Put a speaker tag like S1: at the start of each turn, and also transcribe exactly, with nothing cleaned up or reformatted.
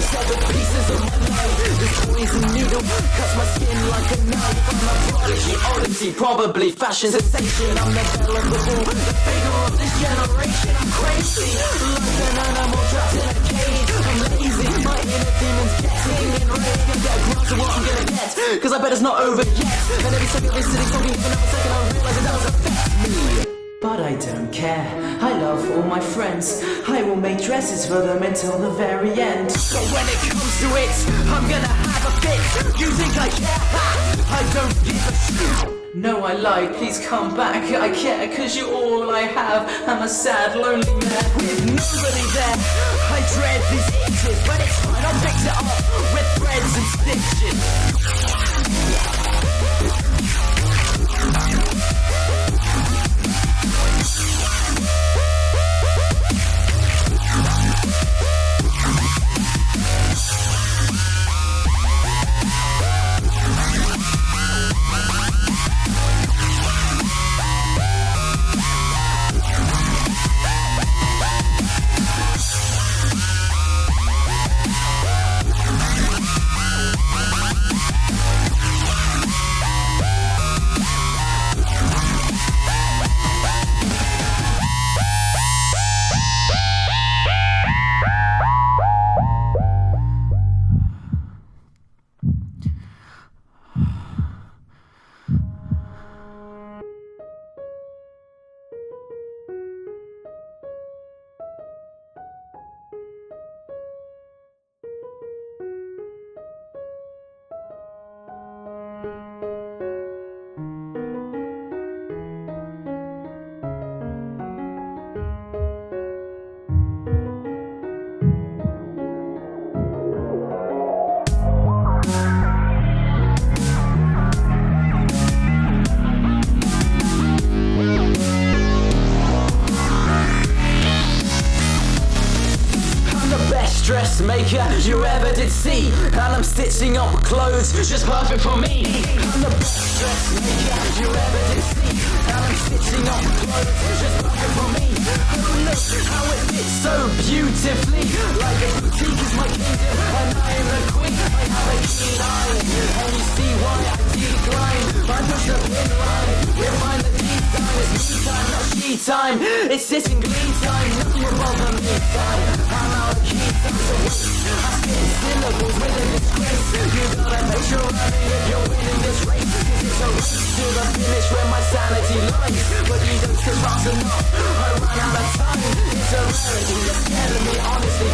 S1: severed pieces of my life. This poison needle cuts my skin like a knife. I'm a prodigy, oddity, probably fashion sensation. I'm the belle of the ball, the figure of this generation. I'm crazy, like an animal trapped in a cage. I'm lazy, my inner demons getting enraged. Gonna get a grasp of what I'm gonna get, cause I bet it's not over yet. And every second this city's talking for another second, I realize it does affect me. But I don't care, I love all my friends. I will make dresses for them until the very end. But when it comes to it, I'm gonna have a fit. You think I care? Ha! I don't give a shit. No, I lied, please come back. I care, cause you're all I have. I'm a sad, lonely man with nobody there. I dread these itches, but it's fine, I'll fix it up with threads and stitches. Dressmaker you ever did see, and I'm stitching up clothes just perfect for me. I'm the best dressmaker you ever did see, and I'm stitching up clothes just perfect for me. Oh look how it fits so beautifully, like a boutique is my kingdom and I am the queen. I have a keen eye, and you see why I decline. I push the pin line, we'll find the deep time. It's me time, not she time. It's sitting glee time, nothing will bother me time. I'm out of key time. I spit syllables with a disgrace. You gotta make sure I mean if you're winning this race, cause it's a race to the finish where my sanity lies. But you don't stitch fast enough, I run out of time. It's a rarity, you're scaring me honestly.